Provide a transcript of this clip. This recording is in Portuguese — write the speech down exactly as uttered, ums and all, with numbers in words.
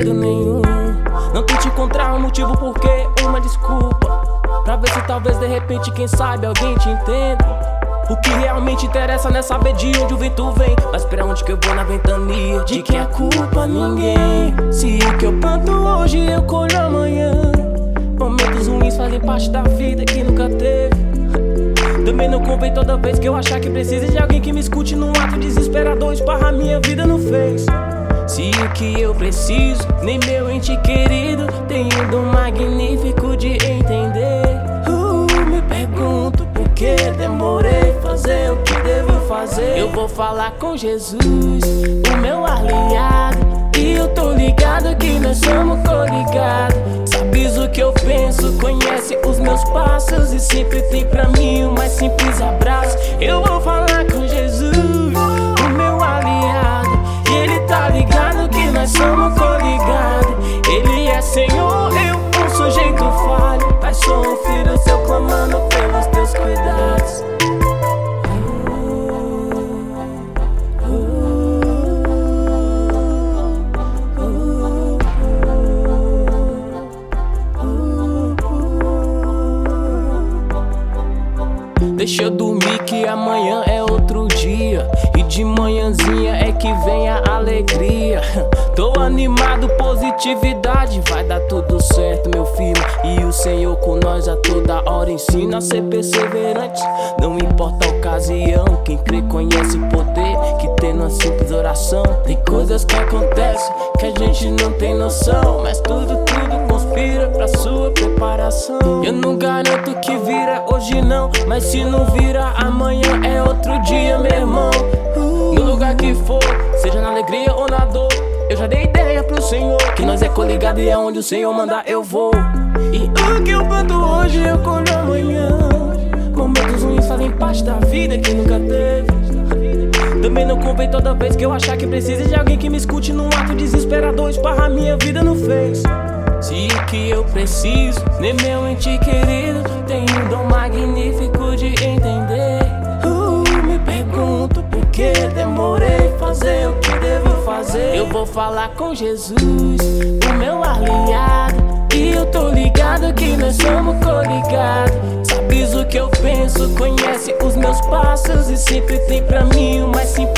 sentido nenhum. Não tente encontrar um motivo, porque uma desculpa, pra ver se talvez de repente, quem sabe, alguém te entenda. O que realmente interessa não é saber de onde o vento vem, mas pra onde que eu vou na ventania. De quem é culpa? Ninguém. Se o que eu planto hoje eu colho amanhã. Momentos ruins fazem parte da vida que nunca teve. Também não convém toda vez que eu achar que precisa de alguém que me escute num ato desesperador, esparra minha vida no Face. Se o que eu preciso, nem meu ente querido tem um dom magnífico de entender. uh, Me pergunto por que demorei fazer o que devo fazer. Eu vou falar com Jesus, o meu aliado, e eu tô ligado que nós somos coligados. Sabes o que eu penso, conhece os meus passos e sempre tem pra mim o mais simples abraço. Eu vou falar com Jesus, o meu aliado, e ele tá ligado que nós somos coligados. Ele é Senhor, eu um sujeito falho, mas sou um filho seu clamando pelos teus cuidados. Deixa eu dormir que amanhã é outro dia, e de manhãzinha é que vem a alegria. Tô animado, positividade, vai dar tudo certo, meu filho. E o Senhor com nós a toda hora ensina a ser perseverante. Não importa a ocasião, quem crê conhece o poder que tem numa simples oração. Tem coisas que acontecem que a gente não tem noção, mas tudo, tudo conspira pra sua preparação. Eu não garanto que vira hoje não, mas se não vira amanhã é outro dia, meu irmão. No lugar que for, seja na alegria ou na dor, eu já dei ideia pro Senhor que nós é coligado e é onde o Senhor mandar eu vou. E o que eu planto hoje eu colho amanhã. Momentos ruins fazem parte da vida que nunca teve. Também não convém toda vez que eu achar que precisa de alguém que me escute num ato desesperador, esparra minha vida no Face. Se o que eu preciso, nem meu ente querido tem um dom magnífico de entender. uh, Me pergunto por que demorei fazer o que devo fazer. Eu vou falar com Jesus, o meu aliado, e eu tô ligado que nós somos coligados. Sabes o que eu penso, conhece os meus passos e sempre tem pra mim o mais simples